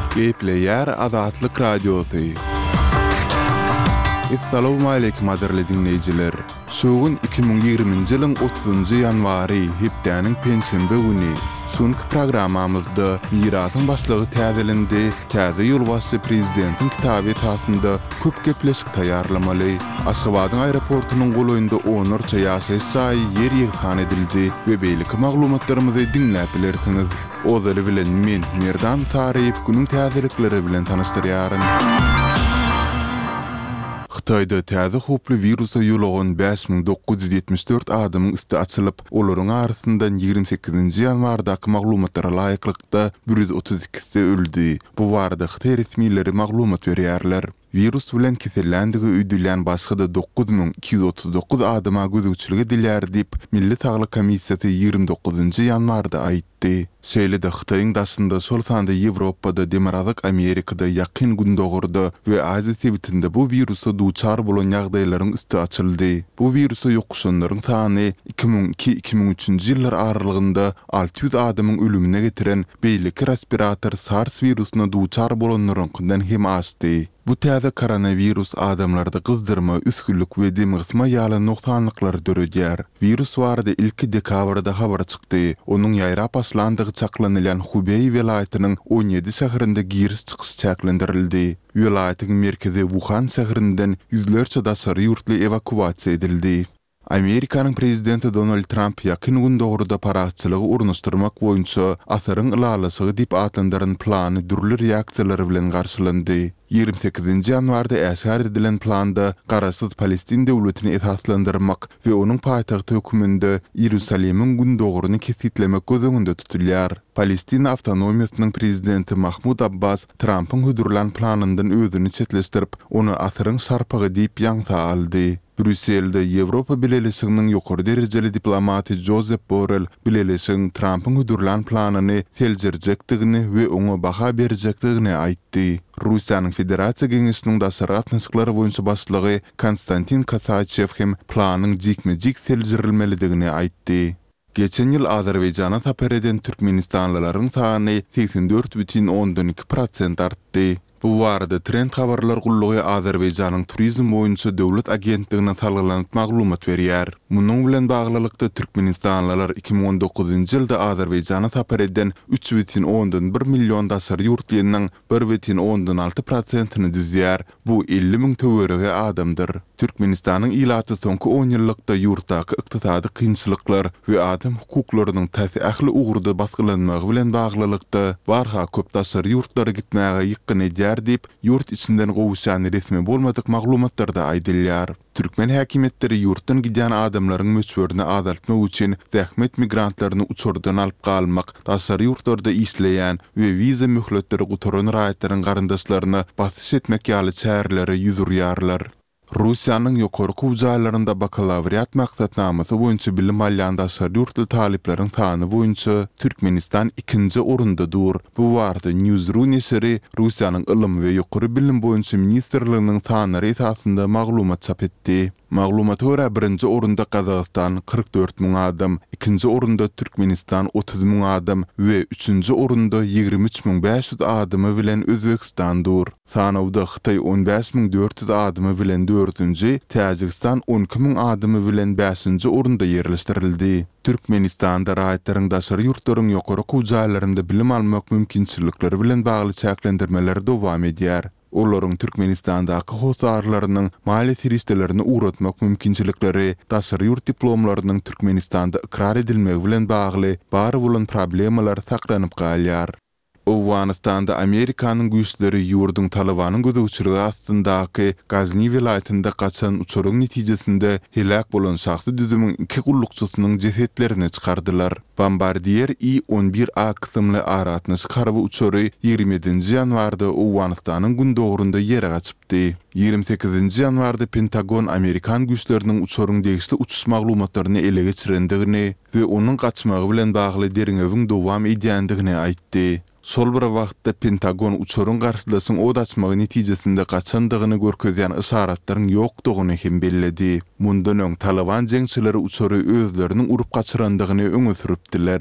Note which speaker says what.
Speaker 1: Gepleyer Azatlyk Radiosu. Assalamu alaykum aderli dinleyijiler. Şogun 2020-nji ýylyň 30-njy ýanwary hepdeniň pensiyonda güni. Şonky programmamyzda mirasyň başlygy täzelindi. Täze ýolbaşçy prezidentiň kitaby tasynda köp gepleşik taýýarlamaly. Aşgabatyň aeroportunyň golaýynda onurça ýaşaýyş jaý ýer ýygyhan edildi we beýleki maglumatlarymyzy dinläp bilersiňiz. Ozaly bilen men Merdan Taryp günüň täzelikleri bilen tanystyryaryn. Xitayda täze hoply virusa ýolagan 5974 adamyň üstü açylyp, olaryň arasyndan 28-nji ýanwardaky maglumatlara laýyklykda 132-si öldü. Bu barada Xitay resmiýetleri maglumat berýärler. Virus bilen kesellendigi üýdülen başga da 9239 adama gözükçüligi dilýär diýip Milli Saglyk Komissiýasy 29-njy ýanwarda aýtdy. Şeýle-de Xitaýyň daşynda şol sanda Ýewropada, Demirazyk Amerikada ýakyn gün dogurdy we Aziýa sebitinde bu virusa duçar bolan ýagdaýlaryň üstü açyldy. Bu virusa ýokuşanlaryň sany 2002-2003-nji ýyllar aralygynda 600 adamyň ölümine getiren beýleki respirator SARS virusuna duçar bolanlaryňdan hem aşdy. Bu täze koronavirus adamlarda gyzdyrma, üskünlük we demirsma ýaly noksanlyklar döredýär. Virus barada ilki dekabrda habar çykdy. Onuň ýaýrap başlandygy çaklanylan Hubei welaýatynyň 17 şäherinde giriş çykyş çäklendirildi. Welaýatyň merkezi Wuhan şäherinden ýüzlerçe daşary ýurtly evakuasiýa edildi. Amerikanyň prezidenti Donald Trump ýakyn gün dogruda paraçylygy urunuşdurmak boýunça asaryň ýylalyşygy diýip atlandyryn plany dürli reaksiýalary bilen garşylandy. 28-nji ýanwarda äşgär edilen planda garaşsyz Palestin döwletini esaslandyrmak we onuň paýtagty höküminde Ýerusalemiň gün dogruny kesitlemek gözüňde tutulýar. Palestin awtonomiýasynyň prezidenti Mahmud Abbas Trumpyň hödürlen planyndan özüni çetleşdirip, onu asaryň şarpagy diýip ýaňsa aldy. Brüsselde Ýewropa Birleşiginiň ýokary derejeli diplomaty Josep Borrell Birleşigiň Trumpyň hödürlen planyny seljerjekdigini we oňa baha berjekdigini aýtdy. Russiýanyň Federasiýa Geňeşiniň daşary gatnaşyklary boýunça başlygy Konstantin Kasachev hem planyň jikme-jik seljerilmelidigini aýtdy. Geçen ýyl Azerbaýjana sapar eden türkmenistanlylaryň sany 84,2% artdy. Bu barada trend habarlar gullugy Azerbaýjanyň turizm boýunça döwlet agentligine salgylanyp maglumat berýär. Munyň bilen baglylykda türkmenistanlylar 2019-njy ýylda Azerbaýjana sapar eden 3,1 million daşary ýurtlynyň 1,6%-ny düzýär. Bu 50.000 töwerege adamdyr. Türkmenistanyň ilaty soňky 10 ýyllykda ýurtdaky ykdysady kynçylyklar we adam hukuklarynyň täsirli ugrda basgylanmagy bilen baglylykda barha köp daşary ýurtlara gitmäge ýykyn edýär diýip ýurt içinden gowuşan resmi bolmadyk maglumatlarda aýdylýar. Türkmen häkimetleri ýurtdan giden adamlaryň möçberini azaltmak üçin zähmet migrantlaryny uçurdan alyp galmak, daşary ýurtlarda isleýän we wiza möhletleri gutaran raýatlaryň garyndaşlaryny basyş etmek ýaly çäherleri ýüzürýärler. Russiýanyň ýokarky ujaýlarynda bakalawriat maksatnamasy boýunça bilim alýan daşary ýurtly talipleriň sany boýunça Türkmenistan 2-nji orunda dur. Bu barada Newsru nesiri Russiýanyň ylym we ýokary bilim boýunça ministrliginiň sanary esasynda maglumat çap etdi. Maglumata görä 1-nji orunda Kazakystan 44.000 adam, 2-nji orunda Türkmenistan 30.000 adam we 3-nji orunda 23.500 adamy bilen Özbekistan dur. Sanawda Xitay 15.400 adamy bilen 4-nji, Täjikistan 12.000 adamy bilen 5-nji orunda ýerleşdirildi. Türkmenistanda raýatlaryň daşary ýurtlaryň ýokary ujaýlarynda bilim almak mümkinçilikleri bilen bagly çäklendirmeler dowam edýär. Olaryň Türkmenistandaky hosarlarynyň mali firistelerini uğratmak mümkinçilikleri, daşary ýurt diplomlarynyň Türkmenistanda ikrar edilmegi bilen bagly bary bolan problemalar saklanyp galýar. Owganistanda Amerikanyň güýçleri ýurduň Talabanyň gözükçüligi astyndaky Gazni welaýatynda gaçan uçuryň netijesinde helak bolan şahsy düzümiň 2 gullukçysynyň jesetlerini çykardylar. Bombardier I-11A kysymly aratnaş karaby uçury 27-nji ýanwarda Owganistanyň gün dogrunda ýere gaçypdy. 28-nji ýanwarda Pentagon Amerikan güýçleriniň uçuryň degişli uçuş maglumatlaryny ele geçirendigini we onuň gaçmagy bilen bagly deriňewiň dowam edýändigini aýtdy. Sol bir wagtda Pentagon uçuryň garşylasyň od açmagy netijesinde gaçandygyny görkezýän isaratlaryň ýokdugyny hem belledi. Mundan öň Taliban jeňçileri uçury özleriniň urup gaçyrandygyny öňe süripdiler.